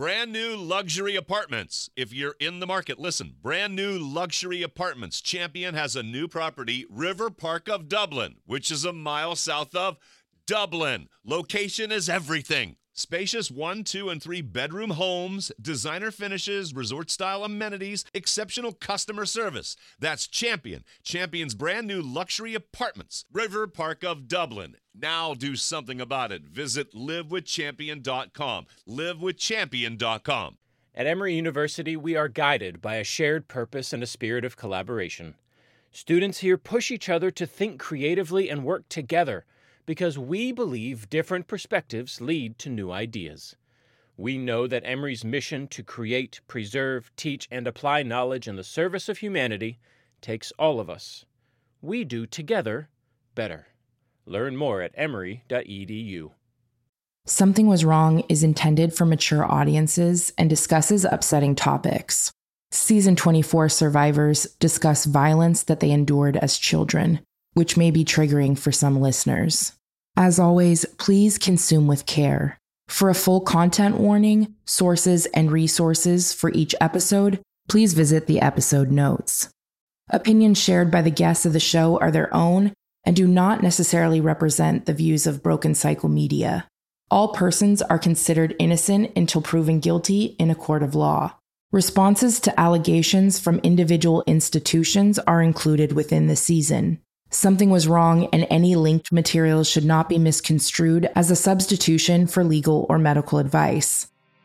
Brand new luxury apartments. If you're in the market, listen. Brand new luxury apartments. Champion has a new property, River Park of Dublin, which is a mile south of Dublin. Location is everything. Spacious 1, 2, and 3 bedroom homes, designer finishes, resort-style amenities, exceptional customer service. That's Champion. Champion's brand new luxury apartments, River Park of Dublin. Now do something about it. Visit livewithchampion.com. livewithchampion.com. At Emory University, we are guided by a shared purpose and a spirit of collaboration. Students here push each other to think creatively and work together, because we believe different perspectives lead to new ideas. We know that Emory's mission to create, preserve, teach, and apply knowledge in the service of humanity takes all of us. We do together better. Learn more at emory.edu. Something Was Wrong is intended for mature audiences and discusses upsetting topics. Season 24 survivors discuss violence that they endured as children, which may be triggering for some listeners. As always, please consume with care. For a full content warning, sources, and resources for each episode, please visit the episode notes. Opinions shared by the guests of the show are their own and do not necessarily represent the views of Broken Cycle Media. All persons are considered innocent until proven guilty in a court of law. Responses to allegations from individual institutions are included within the season. Something Was Wrong, and any linked materials should not be misconstrued as a substitution for legal or medical advice.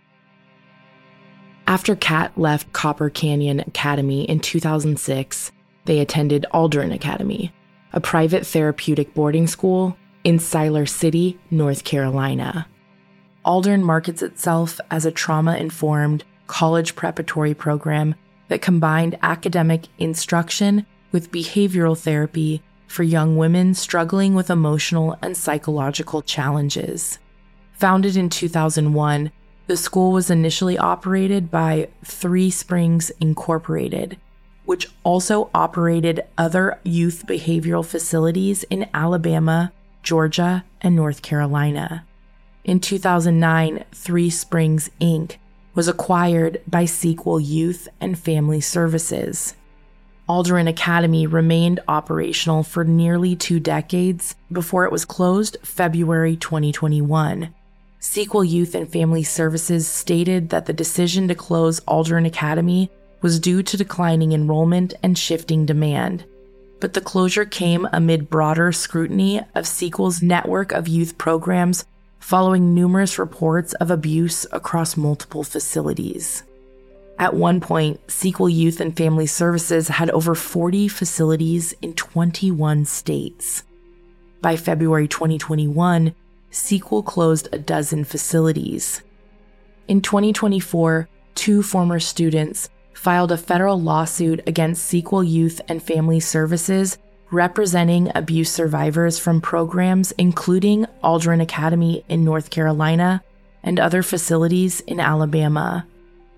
After Kat left Copper Canyon Academy in 2006, they attended Aldrin Academy, a private therapeutic boarding school in Siler City, North Carolina. Aldrin markets itself as a trauma-informed college preparatory program that combined academic instruction with behavioral therapy for young women struggling with emotional and psychological challenges. Founded in 2001, the school was initially operated by Three Springs Incorporated, which also operated other youth behavioral facilities in Alabama, Georgia, and North Carolina. In 2009, Three Springs, Inc. was acquired by Sequel Youth and Family Services. Aldrin Academy remained operational for nearly 2 decades before it was closed February 2021. Sequel Youth and Family Services stated that the decision to close Aldrin Academy was due to declining enrollment and shifting demand, but the closure came amid broader scrutiny of Sequel's network of youth programs following numerous reports of abuse across multiple facilities. At one point, Sequel Youth and Family Services had over 40 facilities in 21 states. By February 2021, Sequel closed a dozen facilities. In 2024, 2 former students filed a federal lawsuit against Sequel Youth and Family Services representing abuse survivors from programs including Aldrin Academy in North Carolina and other facilities in Alabama.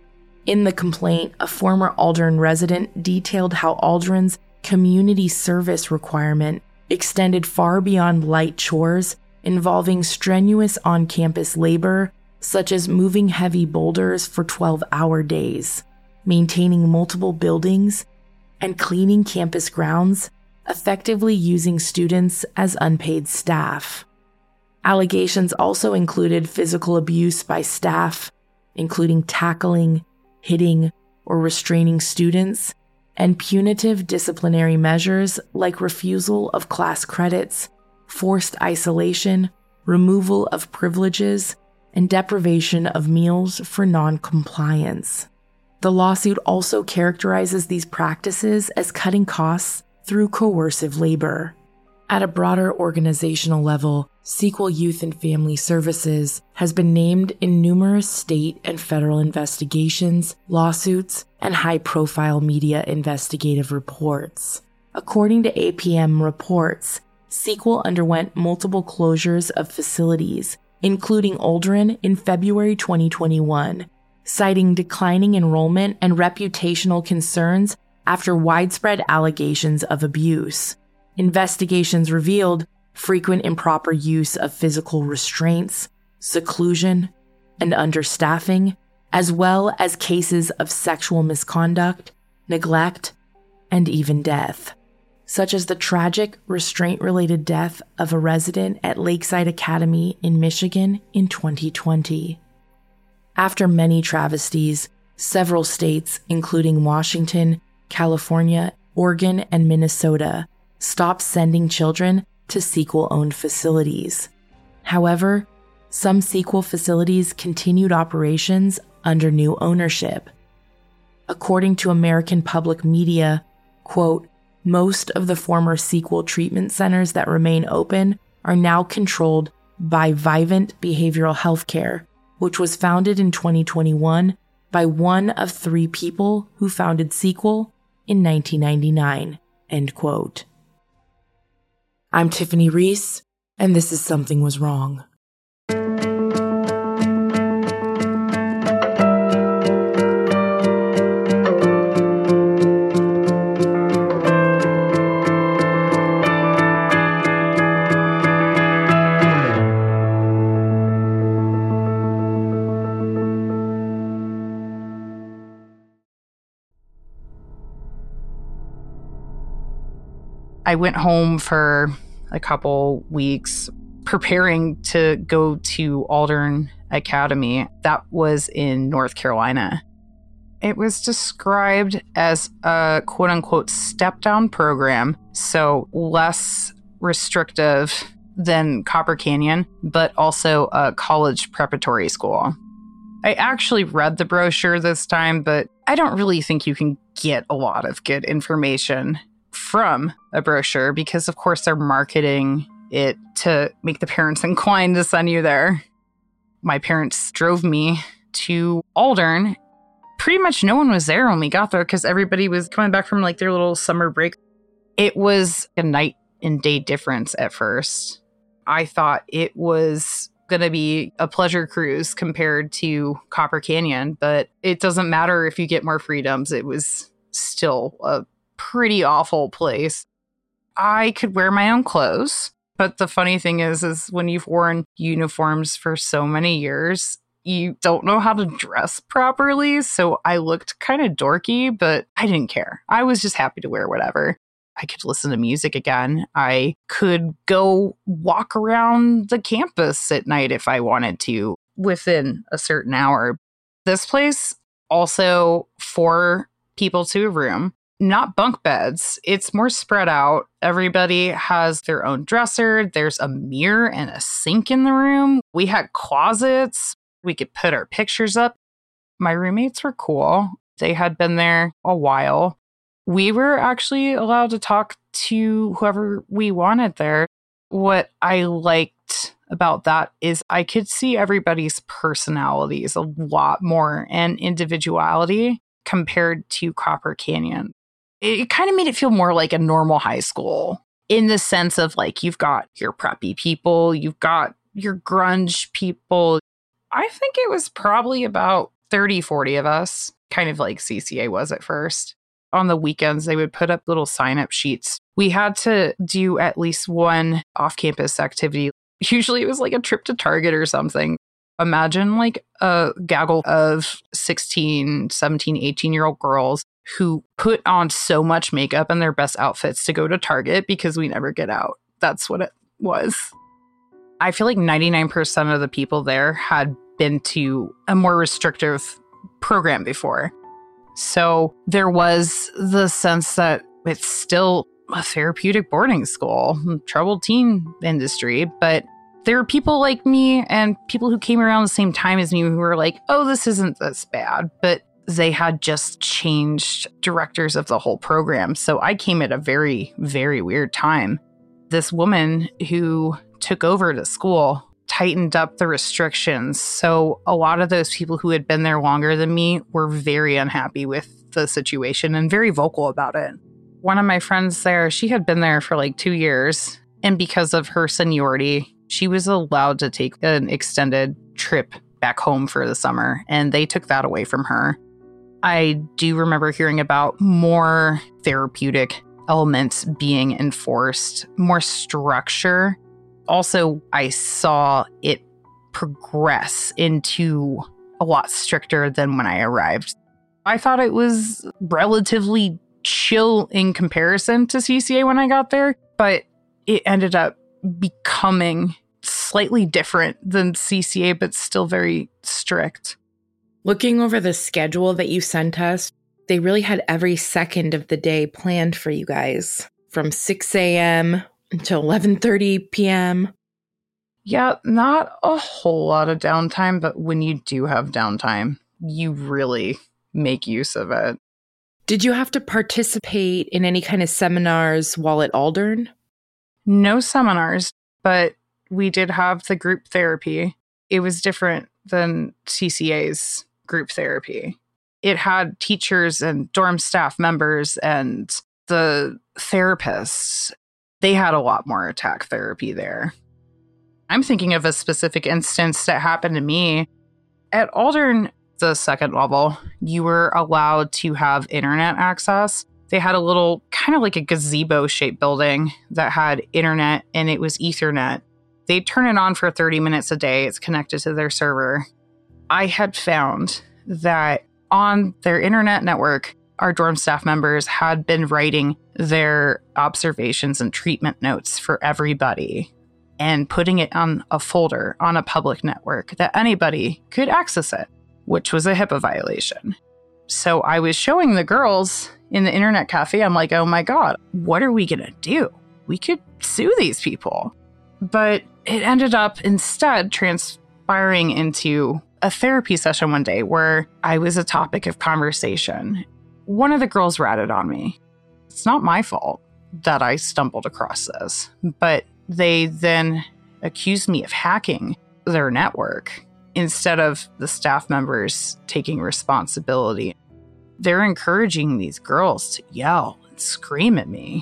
In the complaint, a former Aldrin resident detailed how Aldrin's community service requirement extended far beyond light chores involving strenuous on-campus labor, such as moving heavy boulders for 12-hour days, maintaining multiple buildings, and cleaning campus grounds, effectively using students as unpaid staff. Allegations also included physical abuse by staff, including tackling, hitting, or restraining students, and punitive disciplinary measures like refusal of class credits, forced isolation, removal of privileges, and deprivation of meals for non-compliance. The lawsuit also characterizes these practices as cutting costs through coercive labor. At a broader organizational level, Sequel Youth and Family Services has been named in numerous state and federal investigations, lawsuits, and high-profile media investigative reports. According to APM reports, Sequel underwent multiple closures of facilities, including Aldrin in February 2021, citing declining enrollment and reputational concerns after widespread allegations of abuse. Investigations revealed frequent improper use of physical restraints, seclusion, and understaffing, as well as cases of sexual misconduct, neglect, and even death, such as the tragic restraint-related death of a resident at Lakeside Academy in Michigan in 2020. After many travesties, several states, including Washington, California, Oregon, and Minnesota, stopped sending children to Sequel-owned facilities. However, some Sequel facilities continued operations under new ownership. According to American Public Media, quote, most of the former Sequel treatment centers that remain open are now controlled by Vivint Behavioral Healthcare, which was founded in 2021 by one of 3 people who founded Sequel in 1999, end quote. I'm Tiffany Reese, and this is Something Was Wrong. I went home for a couple weeks preparing to go to Aldern Academy. That was in North Carolina. It was described as a quote-unquote step-down program, so less restrictive than Copper Canyon, but also a college preparatory school. I actually read the brochure this time, but I don't really think you can get a lot of good information from a brochure because, of course, they're marketing it to make the parents inclined to send you there. My parents drove me to Aldern. Pretty much no one was there when we got there because everybody was coming back from like their little summer break. It was a night and day difference at first. I thought it was going to be a pleasure cruise compared to Copper Canyon, but it doesn't matter if you get more freedoms. It was still a pretty awful place. I could wear my own clothes, but the funny thing is when you've worn uniforms for so many years, you don't know how to dress properly. So I looked kind of dorky, but I didn't care. I was just happy to wear whatever. I could listen to music again. I could go walk around the campus at night if I wanted to within a certain hour. This place also 4 people to a room. Not bunk beds. It's more spread out. Everybody has their own dresser. There's a mirror and a sink in the room. We had closets. We could put our pictures up. My roommates were cool. They had been there a while. We were actually allowed to talk to whoever we wanted there. What I liked about that is I could see everybody's personalities a lot more and individuality compared to Copper Canyon. It kind of made it feel more like a normal high school in the sense of like you've got your preppy people, you've got your grunge people. I think it was probably about 30, 40 of us, kind of like CCA was at first. On the weekends, they would put up little sign-up sheets. We had to do at least one off-campus activity. Usually it was like a trip to Target or something. Imagine like a gaggle of 16, 17, 18-year-old girls who put on so much makeup and their best outfits to go to Target because we never get out. That's what it was. I feel like 99% of the people there had been to a more restrictive program before. So there was the sense that it's still a therapeutic boarding school, troubled teen industry, but there were people like me and people who came around the same time as me who were like, oh, this isn't this bad. But they had just changed directors of the whole program. So I came at a very, very weird time. This woman who took over the school tightened up the restrictions. So a lot of those people who had been there longer than me were very unhappy with the situation and very vocal about it. One of my friends there, she had been there for like 2 years. And because of her seniority, she was allowed to take an extended trip back home for the summer. And they took that away from her. I do remember hearing about more therapeutic elements being enforced, more structure. Also, I saw it progress into a lot stricter than when I arrived. I thought it was relatively chill in comparison to CCA when I got there, but it ended up becoming slightly different than CCA, but still very strict. Looking over the schedule that you sent us, they really had every second of the day planned for you guys, from 6 a.m. until 11:30 p.m. Yeah, not a whole lot of downtime, but when you do have downtime, you really make use of it. Did you have to participate in any kind of seminars while at Aldern? No seminars, but we did have the group therapy. It was different than CCA's group therapy. It had teachers and dorm staff members and the therapists. They had a lot more attack therapy there. I'm thinking of a specific instance that happened to me. At Aldern, the second level, you were allowed to have internet access. They had a little, kind of like a gazebo-shaped building that had internet, and it was Ethernet. They'd turn it on for 30 minutes a day. It's connected to their server. I had found that on their internet network, our dorm staff members had been writing their observations and treatment notes for everybody and putting it on a folder on a public network that anybody could access it, which was a HIPAA violation. So I was showing the girls in the internet cafe, I'm like, oh my God, what are we going to do? We could sue these people. But it ended up instead transpiring into a therapy session one day where I was a topic of conversation. One of the girls ratted on me. It's not my fault that I stumbled across this, but they then accused me of hacking their network instead of the staff members taking responsibility. They're encouraging these girls to yell and scream at me.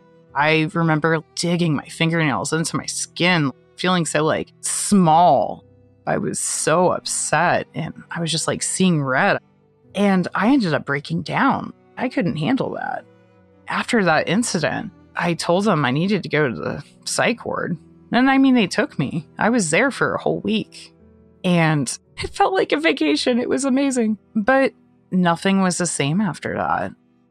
I remember digging my fingernails into my skin, feeling so small. I was so upset and I was just seeing red. And I ended up breaking down. I couldn't handle that. After that incident, I told them I needed to go to the psych ward. And they took me. I was there for a whole week. And it felt like a vacation. It was amazing. But nothing was the same after that.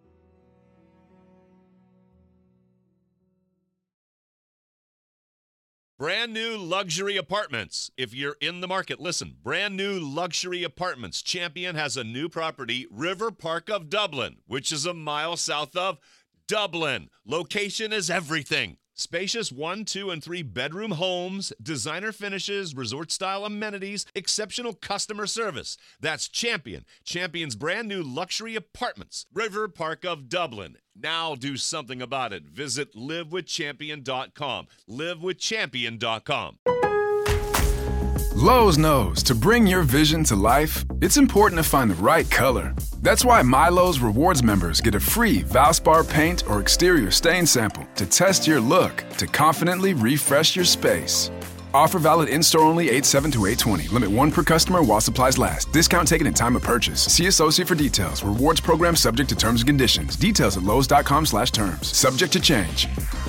Brand new luxury apartments. If you're in the market, listen. Brand new luxury apartments. Champion has a new property, River Park of Dublin, which is a mile south of Dublin. Location is everything. Spacious 1, 2, and 3 bedroom homes, designer finishes, resort-style amenities, exceptional customer service. That's Champion. Champion's brand new luxury apartments, River Park of Dublin. Now do something about it. Visit livewithchampion.com. livewithchampion.com. Lowe's knows to bring your vision to life, it's important to find the right color. That's why MyLowe's Rewards members get a free Valspar paint or exterior stain sample to test your look to confidently refresh your space. Offer valid in-store only 8/7 to 8/20. Limit 1 per customer while supplies last. Discount taken in time of purchase. See associate for details. Rewards program subject to terms and conditions. Details at lowes.com/terms. Subject to change.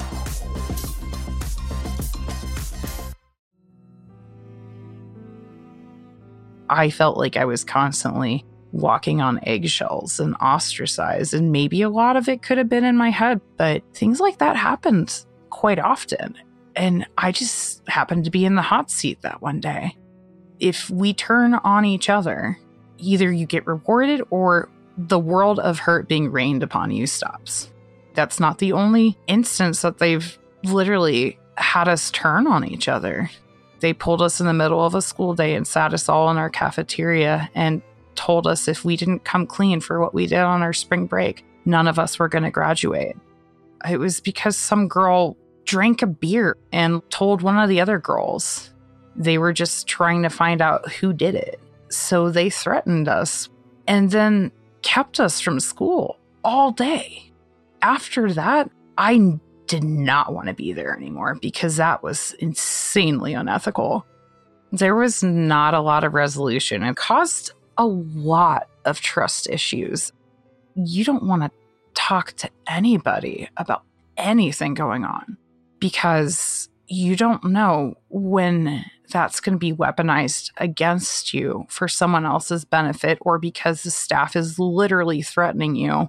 I felt like I was constantly walking on eggshells and ostracized, and maybe a lot of it could have been in my head, but things like that happened quite often. And I just happened to be in the hot seat that one day. If we turn on each other, either you get rewarded or the world of hurt being rained upon you stops. That's not the only instance that they've literally had us turn on each other. They pulled us in the middle of a school day and sat us all in our cafeteria and told us if we didn't come clean for what we did on our spring break, none of us were going to graduate. It was because some girl drank a beer and told one of the other girls. They were just trying to find out who did it. So they threatened us and then kept us from school all day. After that, I did not want to be there anymore because that was insanely unethical. There was not a lot of resolution and caused a lot of trust issues. You don't want to talk to anybody about anything going on because you don't know when that's going to be weaponized against you for someone else's benefit or because the staff is literally threatening you.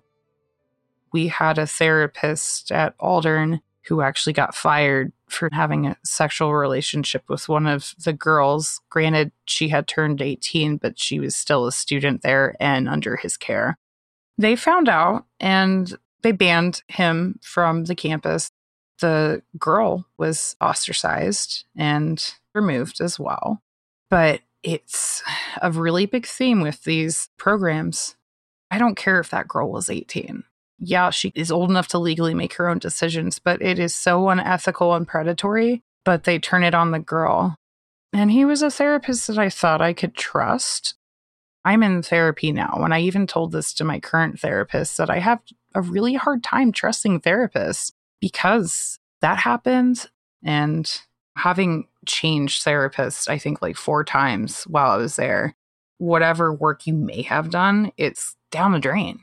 We had a therapist at Aldern who actually got fired for having a sexual relationship with one of the girls. Granted, she had turned 18, but she was still a student there and under his care. They found out and they banned him from the campus. The girl was ostracized and removed as well. But it's a really big theme with these programs. I don't care if that girl was 18. Yeah, she is old enough to legally make her own decisions, but it is so unethical and predatory, but they turn it on the girl. And he was a therapist that I thought I could trust. I'm in therapy now, and I even told this to my current therapist that I have a really hard time trusting therapists because that happened. And having changed therapists, I think like 4 times while I was there, whatever work you may have done, it's down the drain.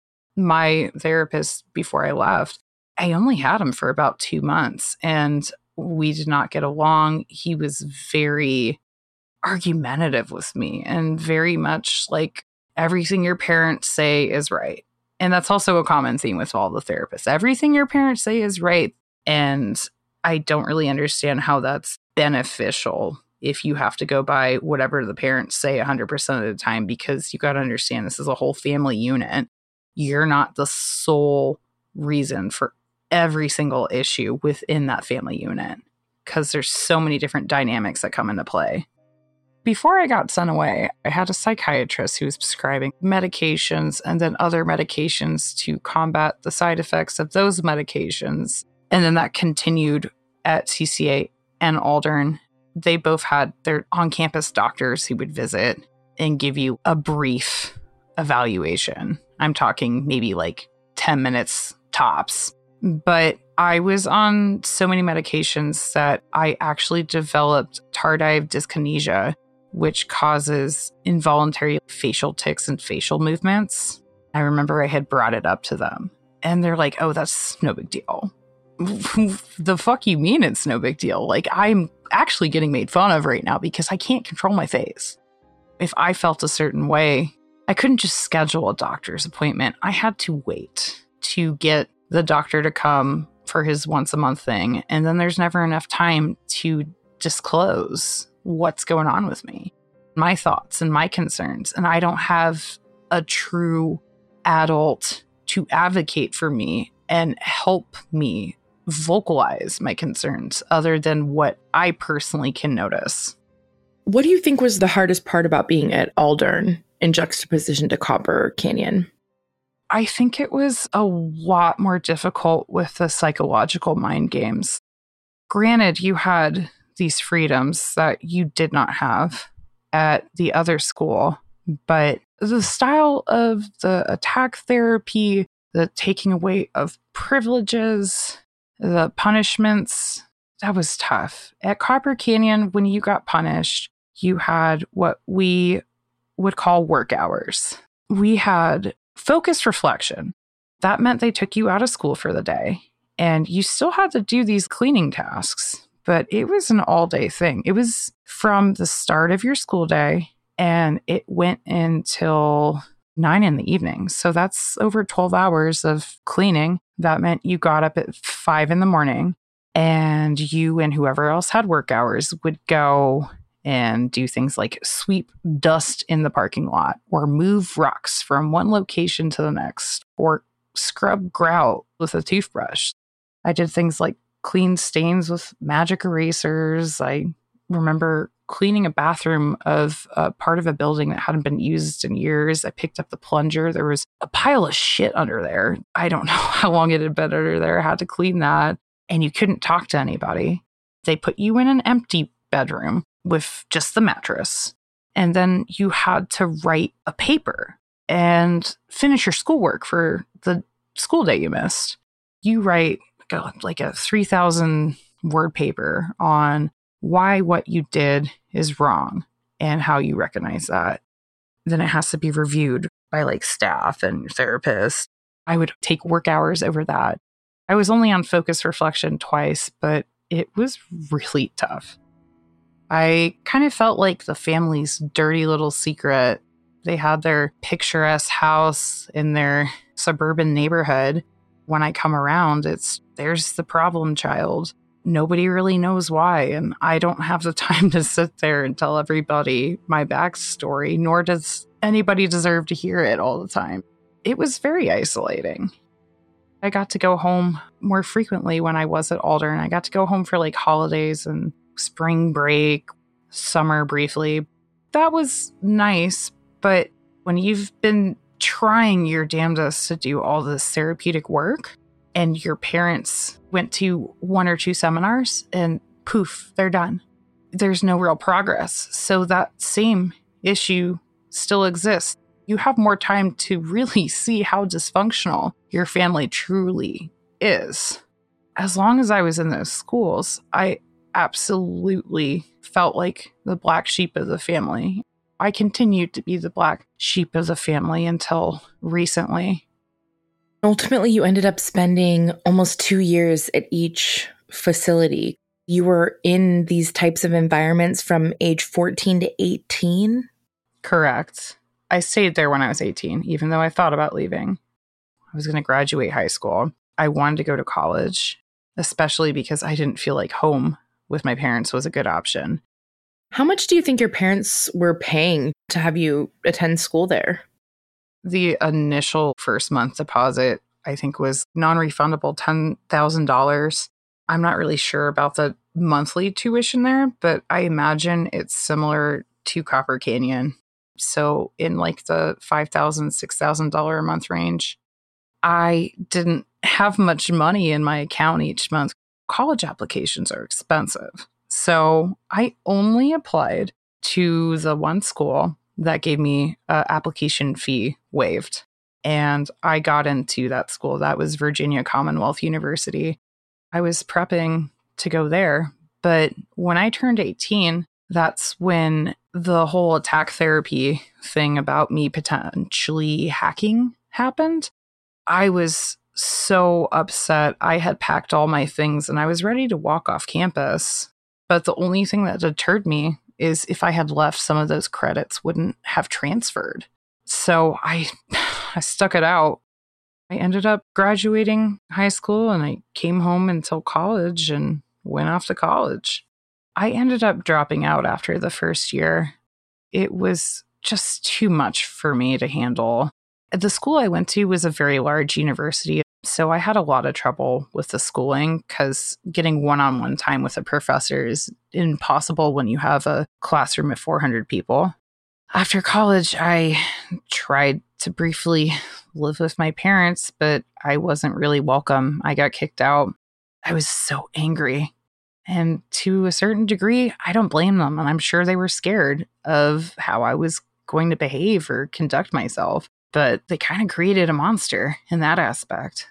My therapist, before I left, I only had him for about 2 months and we did not get along. He was very argumentative with me and very much like everything your parents say is right. And that's also a common theme with all the therapists. Everything your parents say is right. And I don't really understand how that's beneficial if you have to go by whatever the parents say 100% of the time, because you got to understand this is a whole family unit. You're not the sole reason for every single issue within that family unit because there's so many different dynamics that come into play. Before I got sent away, I had a psychiatrist who was prescribing medications and then other medications to combat the side effects of those medications. And then that continued at CCA and Aldern. They both had their on-campus doctors who would visit and give you a brief evaluation. I'm talking maybe like 10 minutes tops. But I was on so many medications that I actually developed tardive dyskinesia, which causes involuntary facial tics and facial movements. I remember I had brought it up to them and they're like, oh, that's no big deal. The fuck you mean it's no big deal? Like, I'm actually getting made fun of right now because I can't control my face. If I felt a certain way, I couldn't just schedule a doctor's appointment. I had to wait to get the doctor to come for his once a month thing. And then there's never enough time to disclose what's going on with me, my thoughts and my concerns. And I don't have a true adult to advocate for me and help me vocalize my concerns other than what I personally can notice. What do you think was the hardest part about being at Aldern in juxtaposition to Copper Canyon? I think it was a lot more difficult with the psychological mind games. Granted, you had these freedoms that you did not have at the other school, but the style of the attack therapy, the taking away of privileges, the punishments, that was tough. At Copper Canyon, when you got punished, you had what we would call work hours. We had focused reflection. That meant they took you out of school for the day, and you still had to do these cleaning tasks, but it was an all-day thing. It was from the start of your school day, and it went until 9 in the evening. So that's over 12 hours of cleaning. That meant you got up at 5 in the morning, and you and whoever else had work hours would go and do things like sweep dust in the parking lot or move rocks from one location to the next or scrub grout with a toothbrush. I did things like clean stains with magic erasers. I remember cleaning a bathroom of a part of a building that hadn't been used in years. I picked up the plunger. There was a pile of shit under there. I don't know how long it had been under there. I had to clean that. And you couldn't talk to anybody. They put you in an empty bedroom with just the mattress. And then you had to write a paper and finish your schoolwork for the school day you missed. You write like a 3,000 word paper on why what you did is wrong and how you recognize that. Then it has to be reviewed by like staff and your therapist. I would take work hours over that. I was only on focus reflection twice, but it was really tough. I kind of felt like the family's dirty little secret. They had their picturesque house in their suburban neighborhood. When I come around, there's the problem child. Nobody really knows why, and I don't have the time to sit there and tell everybody my backstory, nor does anybody deserve to hear it all the time. It was very isolating. I got to go home more frequently when I was at Aldern. I got to go home for like holidays and spring break, summer briefly. That was nice, but when you've been trying your damnedest to do all this therapeutic work and your parents went to 1 or 2 seminars and poof, they're done. There's no real progress. So that same issue still exists. You have more time to really see how dysfunctional your family truly is. As long as I was in those schools, I absolutely felt like the black sheep of the family. I continued to be the black sheep of the family until recently. Ultimately, you ended up spending almost 2 years at each facility. You were in these types of environments from age 14 to 18? Correct. I stayed there when I was 18, even though I thought about leaving. I was going to graduate high school. I wanted to go to college, especially because I didn't feel like home with my parents was a good option. How much do you think your parents were paying to have you attend school there? The initial first month deposit, I think, was non-refundable $10,000. I'm not really sure about the monthly tuition there, but I imagine it's similar to Copper Canyon. So in like the $5,000, $6,000 a month range. I didn't have much money in my account each month. College applications are expensive. So I only applied to the one school that gave me an application fee waived. And I got into that school. That was Virginia Commonwealth University. I was prepping to go there. But when I turned 18, that's when the whole attack therapy thing about me potentially hacking happened. I was so upset. I had packed all my things and I was ready to walk off campus. But the only thing that deterred me is if I had left, some of those credits wouldn't have transferred. So I stuck it out. I ended up graduating high school and I came home until college and went off to college. I ended up dropping out after the first year. It was just too much for me to handle. The school I went to was a very large university, so I had a lot of trouble with the schooling because getting one-on-one time with a professor is impossible when you have a classroom of 400 people. After college, I tried to briefly live with my parents, but I wasn't really welcome. I got kicked out. I was so angry. And to a certain degree, I don't blame them. And I'm sure they were scared of how I was going to behave or conduct myself. But they kind of created a monster in that aspect.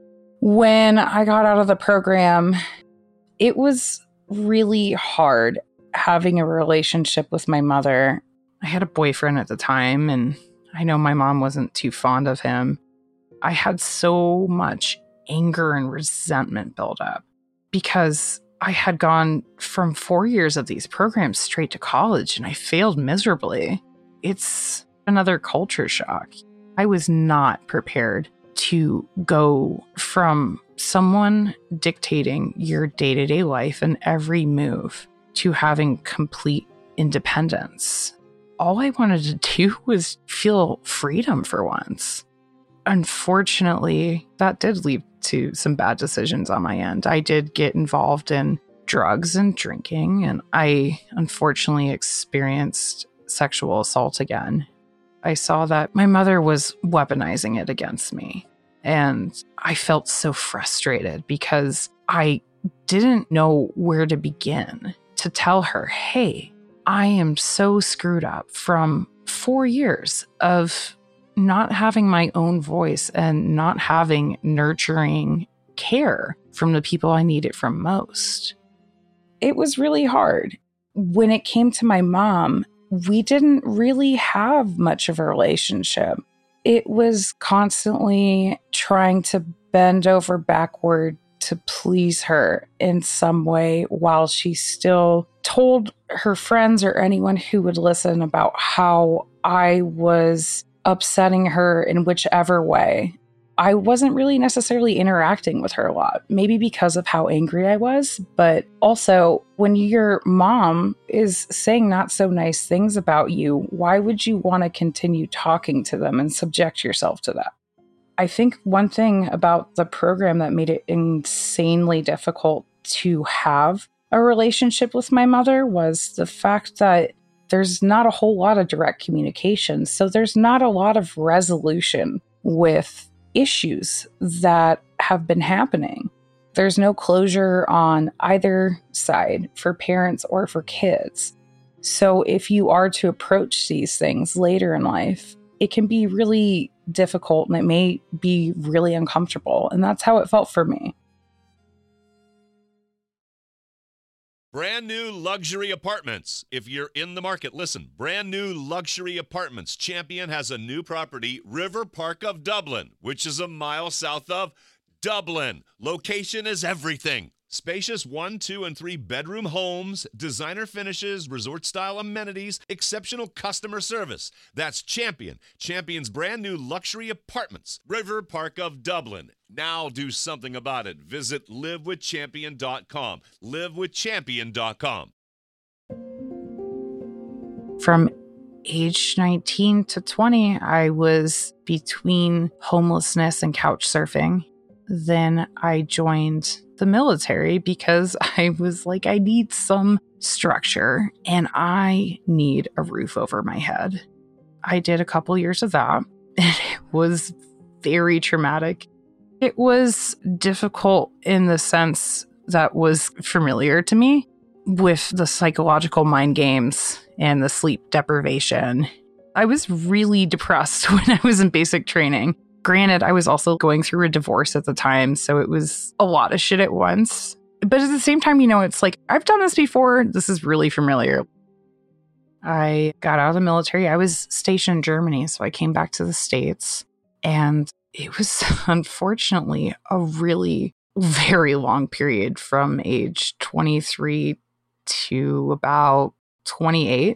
When I got out of the program, it was really hard having a relationship with my mother. I had a boyfriend at the time, and I know my mom wasn't too fond of him. I had so much anger and resentment build up because I had gone from 4 years of these programs straight to college, and I failed miserably. It's another culture shock. I was not prepared to go from someone dictating your day-to-day life and every move to having complete independence. All I wanted to do was feel freedom for once. Unfortunately, that did lead to some bad decisions on my end. I did get involved in drugs and drinking, and I unfortunately experienced sexual assault again. I saw that my mother was weaponizing it against me, and I felt so frustrated because I didn't know where to begin to tell her, hey, I am so screwed up from 4 years of not having my own voice and not having nurturing care from the people I need it from most. It was really hard. When it came to my mom, we didn't really have much of a relationship. It was constantly trying to bend over backward to please her in some way while she still told her friends or anyone who would listen about how I was upsetting her in whichever way. I wasn't really necessarily interacting with her a lot, maybe because of how angry I was, but also when your mom is saying not so nice things about you, why would you want to continue talking to them and subject yourself to that? I think one thing about the program that made it insanely difficult to have a relationship with my mother was the fact that there's not a whole lot of direct communication. So there's not a lot of resolution with issues that have been happening. There's no closure on either side for parents or for kids. So if you are to approach these things later in life, it can be really difficult and it may be really uncomfortable. And that's how it felt for me. Brand new luxury apartments. If you're in the market, listen. Brand new luxury apartments. Champion has a new property, River Park of Dublin, which is a mile south of Dublin. Location is everything. Spacious 1, 2, and 3 bedroom homes, designer finishes, resort-style amenities, exceptional customer service. That's Champion. Champion's brand new luxury apartments, River Park of Dublin. Now do something about it. Visit livewithchampion.com. livewithchampion.com. From age 19 to 20, I was between homelessness and couch surfing. Then I joined the military because I was like, I need some structure and I need a roof over my head. I did a couple years of that, and it was very traumatic. It was difficult in the sense that was familiar to me with the psychological mind games and the sleep deprivation. I was really depressed when I was in basic training. Granted, I was also going through a divorce at the time, so it was a lot of shit at once. But at the same time, it's like, I've done this before. This is really familiar. I got out of the military. I was stationed in Germany, so I came back to the States. And it was unfortunately a really very long period from age 23 to about 28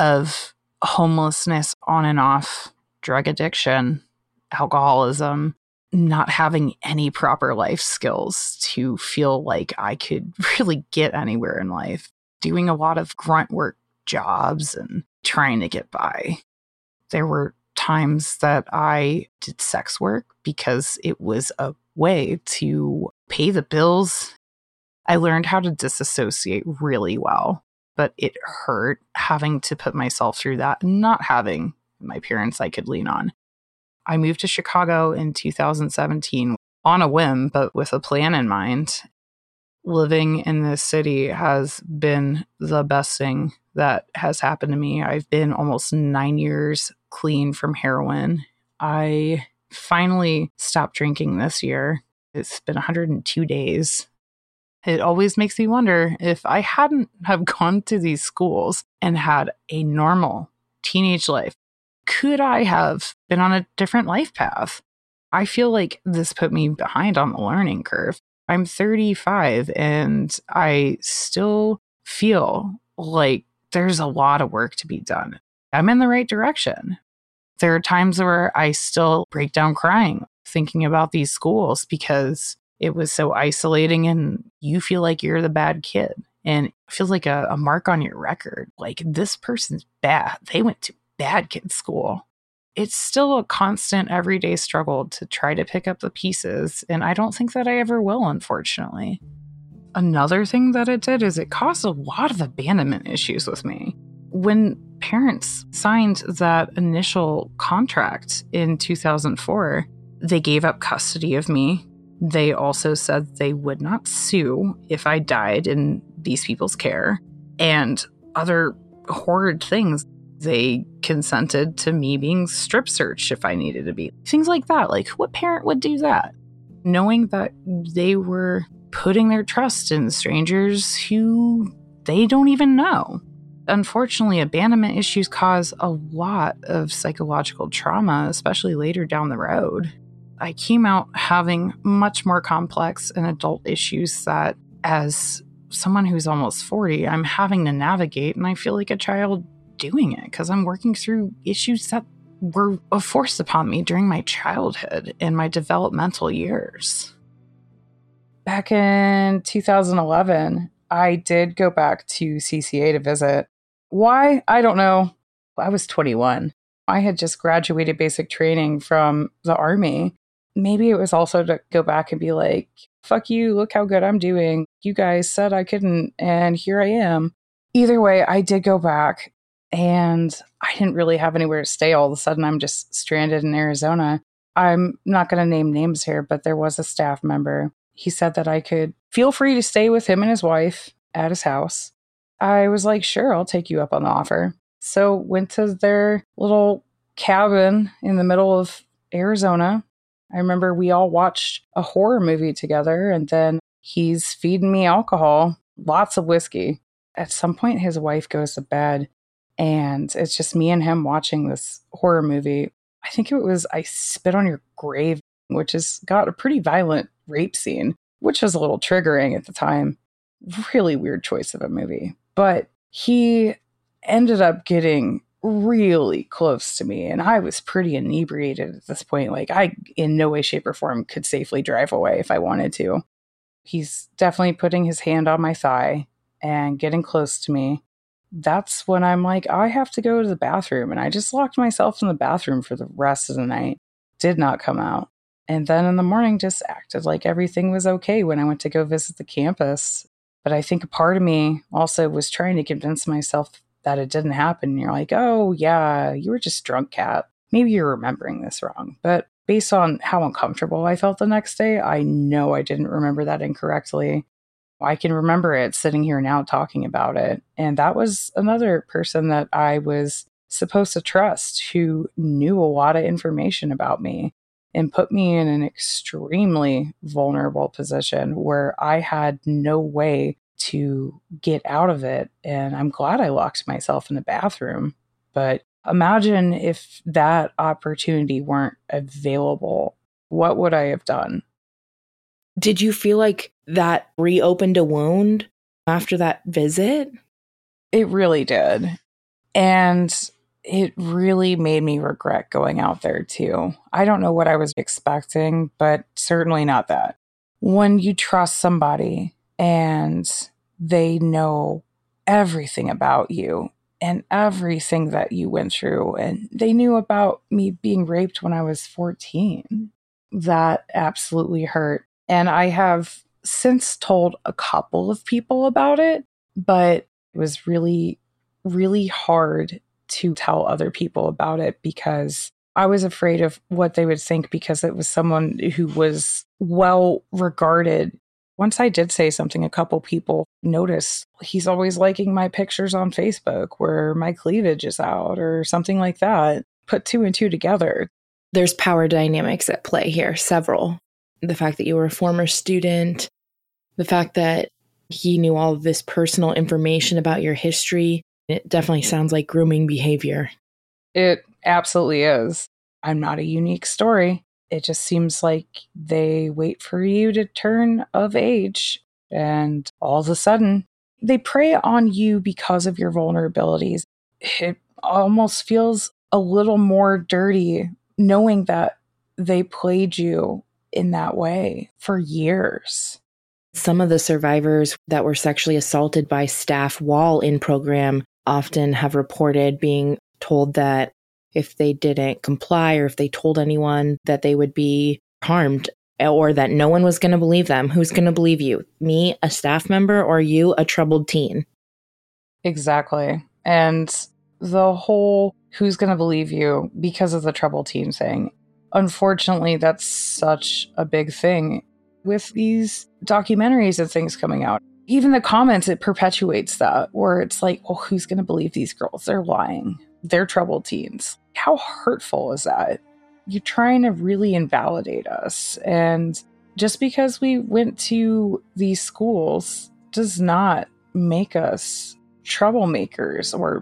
of homelessness on and off, drug addiction, alcoholism, not having any proper life skills to feel like I could really get anywhere in life, doing a lot of grunt work jobs and trying to get by. There were times that I did sex work because it was a way to pay the bills. I learned how to disassociate really well, but it hurt having to put myself through that and not having my parents I could lean on. I moved to Chicago in 2017 on a whim, but with a plan in mind. Living in this city has been the best thing that has happened to me. I've been almost 9 years clean from heroin. I finally stopped drinking this year. It's been 102 days. It always makes me wonder if I hadn't have gone to these schools and had a normal teenage life, could I have been on a different life path? I feel like this put me behind on the learning curve. I'm 35 and I still feel like there's a lot of work to be done. I'm in the right direction. There are times where I still break down crying, thinking about these schools because it was so isolating and you feel like you're the bad kid. And it feels like a mark on your record. Like, this person's bad. They went to bad kid school. It's still a constant everyday struggle to try to pick up the pieces, and I don't think that I ever will, unfortunately. Another thing that it did is it caused a lot of abandonment issues with me. When parents signed that initial contract in 2004, they gave up custody of me. They also said they would not sue if I died in these people's care, and other horrid things. They consented to me being strip searched if I needed to be. Things like that. Like, what parent would do that? Knowing that they were putting their trust in strangers who they don't even know. Unfortunately, abandonment issues cause a lot of psychological trauma, especially later down the road. I came out having much more complex and adult issues that, as someone who's almost 40, I'm having to navigate, and I feel like a child doing it because I'm working through issues that were forced upon me during my childhood and my developmental years. Back in 2011, I did go back to CCA to visit. Why? I don't know. I was 21. I had just graduated basic training from the Army. Maybe it was also to go back and be like, fuck you, look how good I'm doing. You guys said I couldn't, and here I am. Either way, I did go back, and I didn't really have anywhere to stay. All of a sudden, I'm just stranded in Arizona. I'm not going to name names here, but there was a staff member. He said that I could feel free to stay with him and his wife at his house. I was like, sure, I'll take you up on the offer. So went to their little cabin in the middle of Arizona. I remember we all watched a horror movie together, and then he's feeding me alcohol, lots of whiskey. At some point, his wife goes to bed, and it's just me and him watching this horror movie. I think it was I Spit on Your Grave, which has got a pretty violent rape scene, which was a little triggering at the time. Really weird choice of a movie. But he ended up getting really close to me, and I was pretty inebriated at this point. Like, I, in no way, shape, or form, could safely drive away if I wanted to. He's definitely putting his hand on my thigh and getting close to me. That's when I'm like, I have to go to the bathroom. And I just locked myself in the bathroom for the rest of the night. Did not come out. And then in the morning, just acted like everything was okay when I went to go visit the campus. But I think a part of me also was trying to convince myself that it didn't happen. And you're like, oh, yeah, you were just drunk, Kat. Maybe you're remembering this wrong. But based on how uncomfortable I felt the next day, I know I didn't remember that incorrectly. I can remember it sitting here now talking about it. And that was another person that I was supposed to trust who knew a lot of information about me and put me in an extremely vulnerable position where I had no way to get out of it. And I'm glad I locked myself in the bathroom. But imagine if that opportunity weren't available. What would I have done? Did you feel like that reopened a wound after that visit? It really did. And it really made me regret going out there too. I don't know what I was expecting, but certainly not that. When you trust somebody and they know everything about you and everything that you went through, and they knew about me being raped when I was 14, that absolutely hurt. And I have since told a couple of people about it, but it was really, really hard to tell other people about it because I was afraid of what they would think because it was someone who was well regarded. Once I did say something, a couple people noticed he's always liking my pictures on Facebook where my cleavage is out or something like that. Put two and two together. There's power dynamics at play here, several. The fact that you were a former student, the fact that he knew all of this personal information about your history, it definitely sounds like grooming behavior. It absolutely is. I'm not a unique story. It just seems like they wait for you to turn of age, and all of a sudden, they prey on you because of your vulnerabilities. It almost feels a little more dirty knowing that they played you in that way for years. Some of the survivors that were sexually assaulted by staff while in program often have reported being told that if they didn't comply or if they told anyone that they would be harmed or that no one was going to believe them. Who's going to believe you? Me, a staff member, or you, a troubled teen? Exactly. And the whole who's going to believe you because of the troubled teen thing. Unfortunately, that's such a big thing with these documentaries and things coming out. Even the comments, it perpetuates that, where it's like, well, who's going to believe these girls? They're lying. They're troubled teens. How hurtful is that? You're trying to really invalidate us. And just because we went to these schools does not make us troublemakers or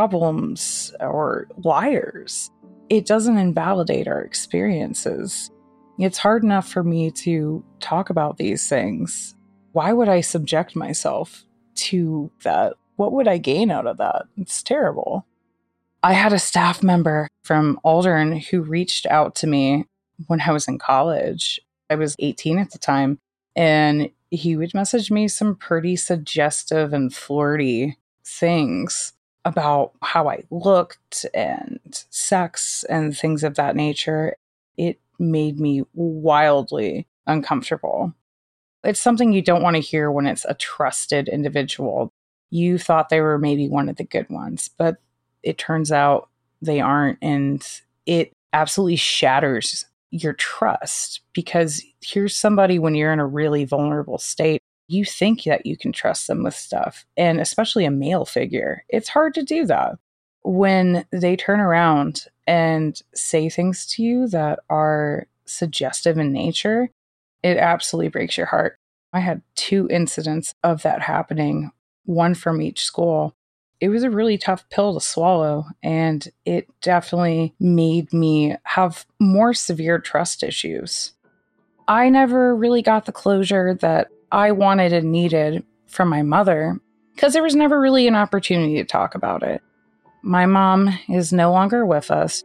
problems or liars. It doesn't invalidate our experiences. It's hard enough for me to talk about these things. Why would I subject myself to that? What would I gain out of that? It's terrible. I had a staff member from Aldern who reached out to me when I was in college. I was 18 at the time, and he would message me some pretty suggestive and flirty things about how I looked and sex and things of that nature. It made me wildly uncomfortable. It's something you don't want to hear when it's a trusted individual. You thought they were maybe one of the good ones, but it turns out they aren't. And it absolutely shatters your trust, because here's somebody when you're in a really vulnerable state, you think that you can trust them with stuff. And especially a male figure, it's hard to do that. When they turn around and say things to you that are suggestive in nature, it absolutely breaks your heart. I had 2 incidents of that happening, one from each school. It was a really tough pill to swallow, and it definitely made me have more severe trust issues. I never really got the closure that I wanted and needed from my mother because there was never really an opportunity to talk about it. My mom is no longer with us.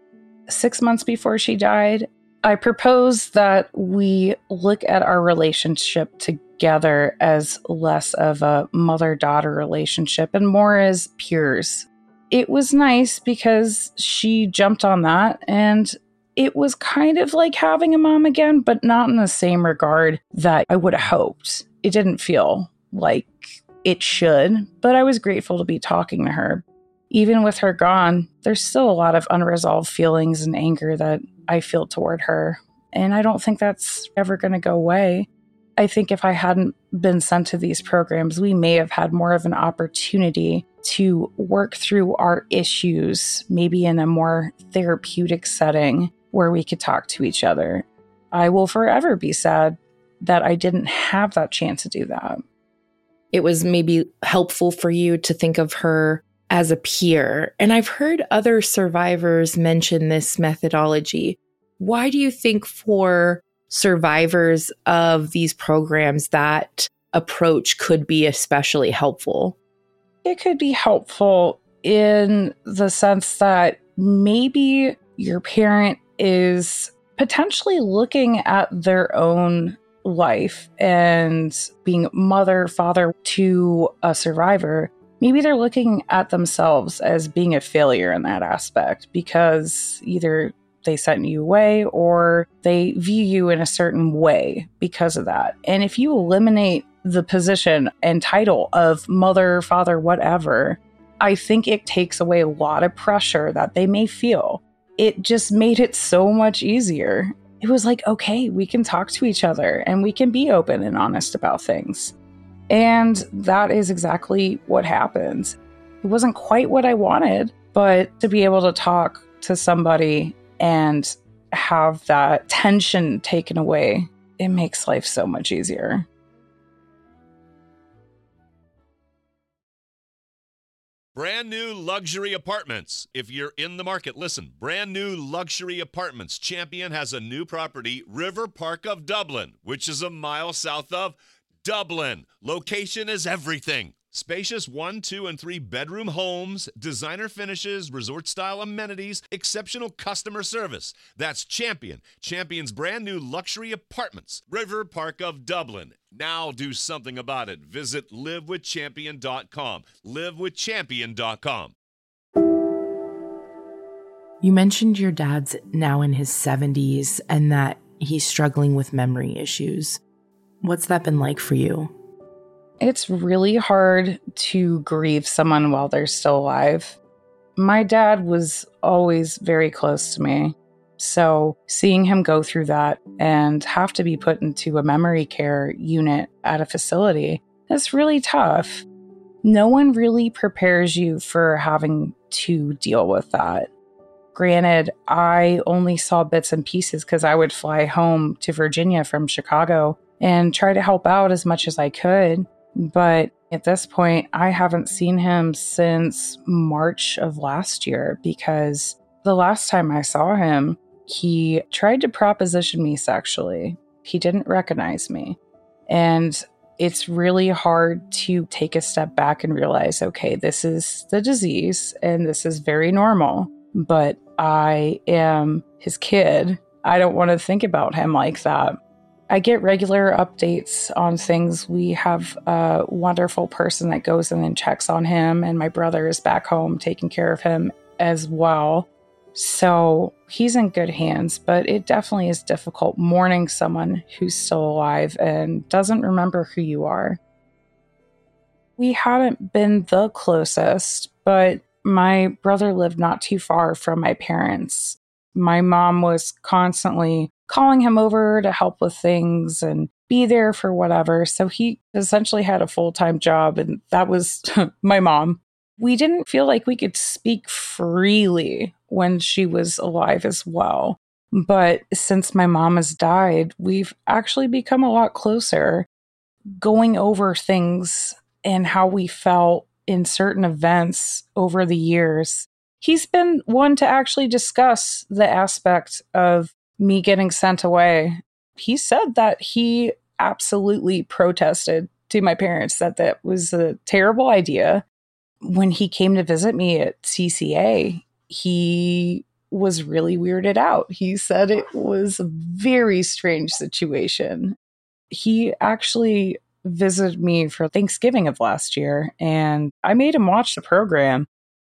6 months before she died, I proposed that we look at our relationship together as less of a mother-daughter relationship and more as peers. It was nice because she jumped on that, and it was kind of like having a mom again, but not in the same regard that I would have hoped. It didn't feel like it should, but I was grateful to be talking to her. Even with her gone, there's still a lot of unresolved feelings and anger that I feel toward her, and I don't think that's ever going to go away. I think if I hadn't been sent to these programs, we may have had more of an opportunity to work through our issues, maybe in a more therapeutic setting where we could talk to each other. I will forever be sad that I didn't have that chance to do that. It was maybe helpful for you to think of her as a peer. And I've heard other survivors mention this methodology. Why do you think for survivors of these programs that approach could be especially helpful? It could be helpful in the sense that maybe your parent is potentially looking at their own life and being mother, father to a survivor. Maybe they're looking at themselves as being a failure in that aspect because either they sent you away or they view you in a certain way because of that. And if you eliminate the position and title of mother, father, whatever, I think it takes away a lot of pressure that they may feel. It just made it so much easier. It was like, okay, we can talk to each other and we can be open and honest about things. And that is exactly what happened. It wasn't quite what I wanted, but to be able to talk to somebody and have that tension taken away, it makes life so much easier. Brand new luxury apartments. If you're in the market, listen. Brand new luxury apartments. Champion has a new property, River Park of Dublin, which is a mile south of Dublin. Location is everything. Spacious 1, 2, and 3 bedroom homes, designer finishes, resort-style amenities, exceptional customer service. That's Champion. Champion's brand new luxury apartments, River Park of Dublin. Now do something about it. Visit livewithchampion.com. livewithchampion.com. You mentioned your dad's now in his 70s and that he's struggling with memory issues. What's that been like for you? It's really hard to grieve someone while they're still alive. My dad was always very close to me. So seeing him go through that and have to be put into a memory care unit at a facility, it's really tough. No one really prepares you for having to deal with that. Granted, I only saw bits and pieces because I would fly home to Virginia from Chicago and try to help out as much as I could. But at this point, I haven't seen him since March of last year because the last time I saw him, He tried to proposition me sexually. He didn't recognize me. And it's really hard to take a step back and realize, okay, this is the disease and this is very normal, but I am his kid. I don't want to think about him like that. I get regular updates on things. We have a wonderful person that goes in and checks on him, and my brother is back home taking care of him as well. So he's in good hands, but it definitely is difficult mourning someone who's still alive and doesn't remember who you are. We hadn't been the closest, but my brother lived not too far from my parents. My mom was constantly calling him over to help with things and be there for whatever. So he essentially had a full-time job, and that was my mom. We didn't feel like we could speak freely when she was alive as well. But since my mom has died, we've actually become a lot closer, going over things and how we felt in certain events over the years. He's been one to actually discuss the aspect of me getting sent away. He said that he absolutely protested to my parents that that was a terrible idea. When he came to visit me at CCA, he was really weirded out. He said it was a very strange situation. He actually visited me for Thanksgiving of last year, and I made him watch the program.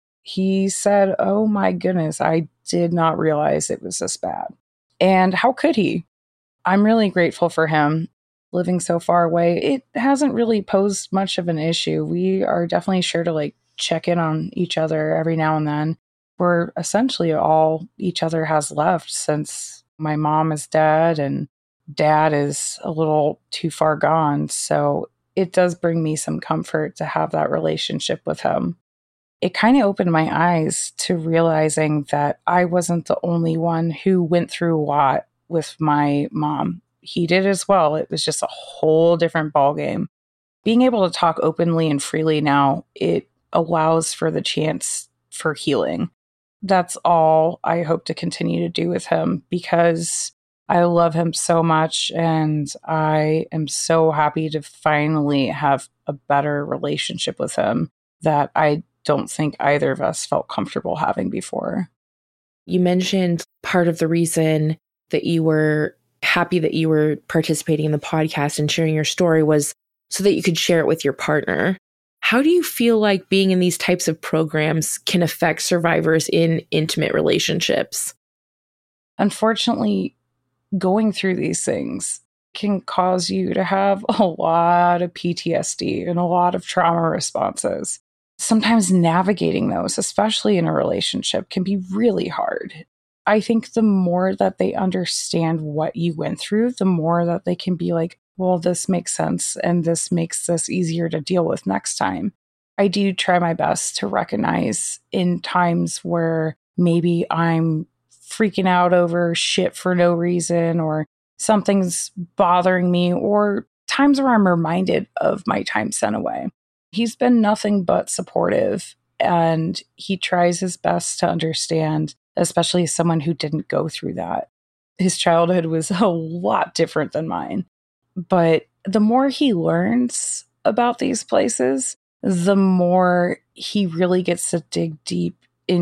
He said, "Oh my goodness, I did not realize it was this bad." And how could he? I'm really grateful for him. Living so far away, it hasn't really posed much of an issue. We are definitely sure to check in on each other every now and then. We're essentially all each other has left since my mom is dead and dad is a little too far gone. So it does bring me some comfort to have that relationship with him. It kind of opened my eyes to realizing that I wasn't the only one who went through a lot with my mom. He did as well. It was just a whole different ballgame. Being able to talk openly and freely now, it allows for the chance for healing. That's all I hope to continue to do with him, because I love him so much and I am so happy to finally have a better relationship with him that I don't think either of us felt comfortable having before. You mentioned part of the reason that you were happy that you were participating in the podcast and sharing your story was so that you could share it with your partner. How do you feel like being in these types of programs can affect survivors in intimate relationships? Unfortunately, going through these things can cause you to have a lot of PTSD and a lot of trauma responses. Sometimes navigating those, especially in a relationship, can be really hard. I think the more that they understand what you went through, the more that they can be like, well, this makes sense and this makes this easier to deal with next time. I do try my best to recognize in times where maybe I'm freaking out over shit for no reason or something's bothering me, or times where I'm reminded of my time sent away. He's been nothing but supportive, and he tries his best to understand, especially as someone who didn't go through that. His childhood was a lot different than mine. But the more he learns about these places, the more he really gets to dig deep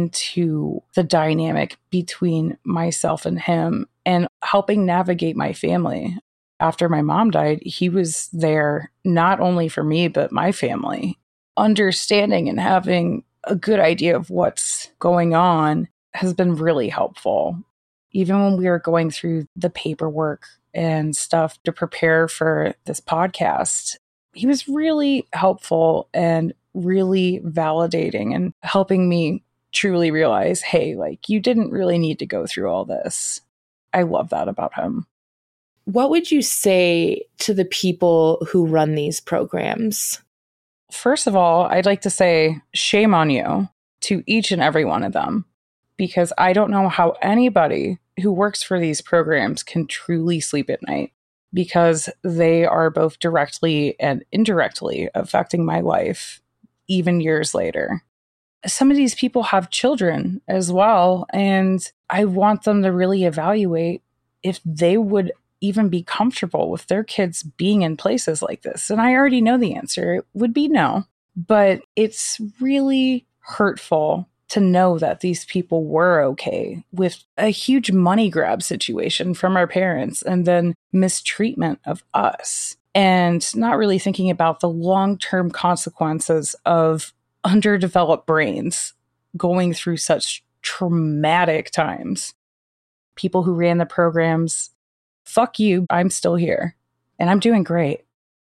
into the dynamic between myself and him and helping navigate my family. After my mom died, he was there not only for me, but my family. Understanding and having a good idea of what's going on has been really helpful. Even when we were going through the paperwork and stuff to prepare for this podcast, he was really helpful and really validating and helping me truly realize, hey, you didn't really need to go through all this. I love that about him. What would you say to the people who run these programs? First of all, I'd like to say shame on you to each and every one of them, because I don't know how anybody who works for these programs can truly sleep at night, because they are both directly and indirectly affecting my life, even years later. some of these people have children as well. And I want them to really evaluate if they would even be comfortable with their kids being in places like this. And I already know the answer. It would be no. But it's really hurtful to know that these people were okay with a huge money grab situation from our parents and then mistreatment of us, and not really thinking about the long-term consequences of underdeveloped brains going through such traumatic times. People who ran the programs, fuck you, I'm still here and I'm doing great.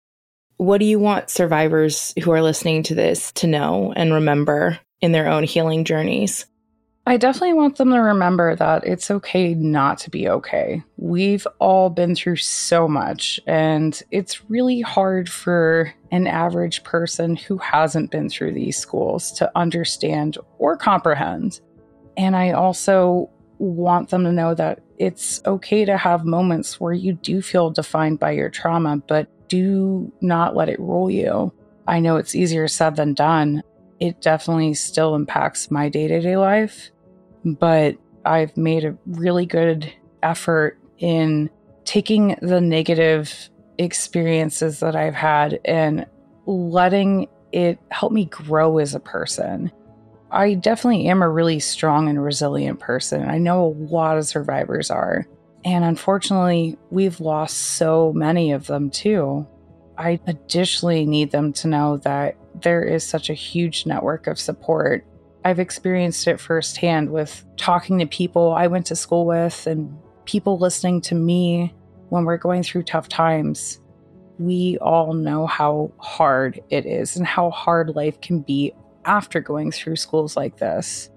What do you want survivors who are listening to this to know and remember in their own healing journeys? I definitely want them to remember that it's okay not to be okay. We've all been through so much, and it's really hard for an average person who hasn't been through these schools to understand or comprehend. And I also want them to know that it's okay to have moments where you do feel defined by your trauma, but do not let it rule you. I know it's easier said than done. It definitely still impacts my day-to-day life, but I've made a really good effort in taking the negative experiences that I've had and letting it help me grow as a person. I definitely am a really strong and resilient person. I know a lot of survivors are. And unfortunately, we've lost so many of them too. I additionally need them to know that there is such a huge network of support. I've experienced it firsthand with talking to people I went to school with and people listening to me when we're going through tough times. We all know how hard it is and how hard life can be after going through schools like this.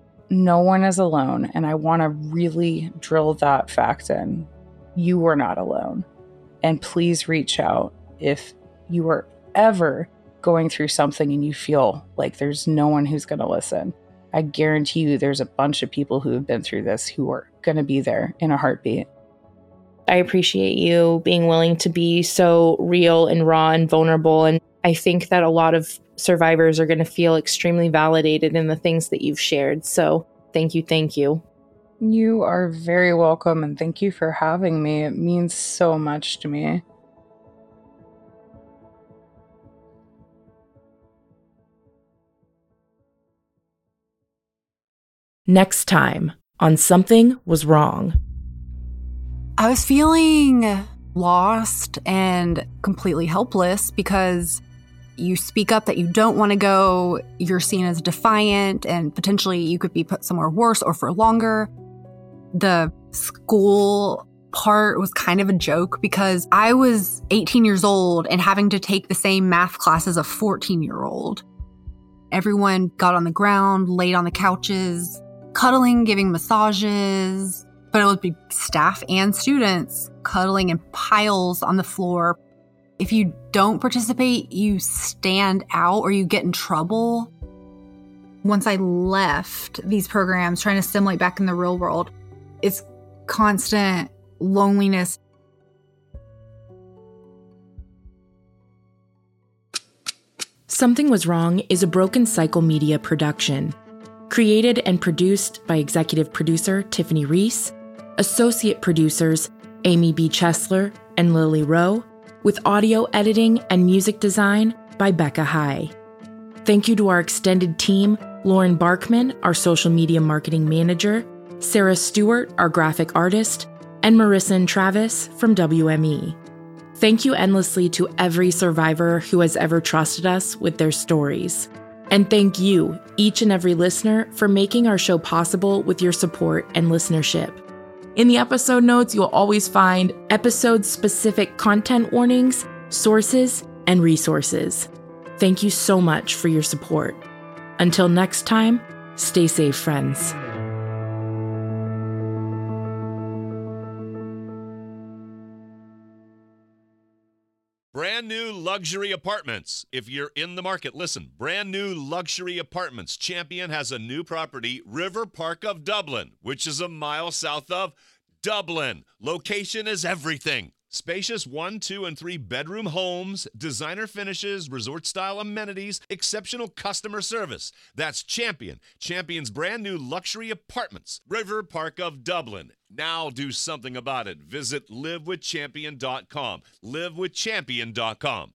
No one is alone, and I want to really drill that fact in. You are not alone. And please reach out if you are ever going through something and you feel like there's no one who's going to listen. I guarantee you there's a bunch of people who have been through this who are going to be there in a heartbeat. I appreciate you being willing to be so real and raw and vulnerable. And I think that a lot of survivors are going to feel extremely validated in the things that you've shared. So thank you. Thank you. You are very welcome, and thank you for having me. It means so much to me. Next time on Something Was Wrong. I was feeling lost and completely helpless because you speak up that you don't want to go, you're seen as defiant, and potentially you could be put somewhere worse or for longer. The school part was kind of a joke because I was 18 years old and having to take the same math class as a 14-year-old. Everyone got on the ground, laid on the couches, cuddling, giving massages, but it would be staff and students cuddling in piles on the floor. If you don't participate, you stand out or you get in trouble. Once I left these programs, trying to assimilate back in the real world, it's constant loneliness. Something Was Wrong is a Broken Cycle Media production. Created and produced by executive producer Tiffany Reese, associate producers Amy B. Chesler and Lily Rowe, with audio editing and music design by Becca High. Thank you to our extended team, Lauren Barkman, our social media marketing manager, Sarah Stewart, our graphic artist, and Marissa and Travis from WME. Thank you endlessly to every survivor who has ever trusted us with their stories. And thank you, each and every listener, for making our show possible with your support and listenership. In the episode notes, you'll always find episode-specific content warnings, sources, and resources. Thank you so much for your support. Until next time, stay safe, friends. Brand new luxury apartments. If you're in the market, listen. Brand new luxury apartments. Champion has a new property, River Park of Dublin, which is a mile south of Dublin. Location is everything. Spacious 1, 2, and 3 bedroom homes, designer finishes, resort-style amenities, exceptional customer service. That's Champion. Champion's brand new luxury apartments. River Park of Dublin. Now do something about it. Visit livewithchampion.com. livewithchampion.com.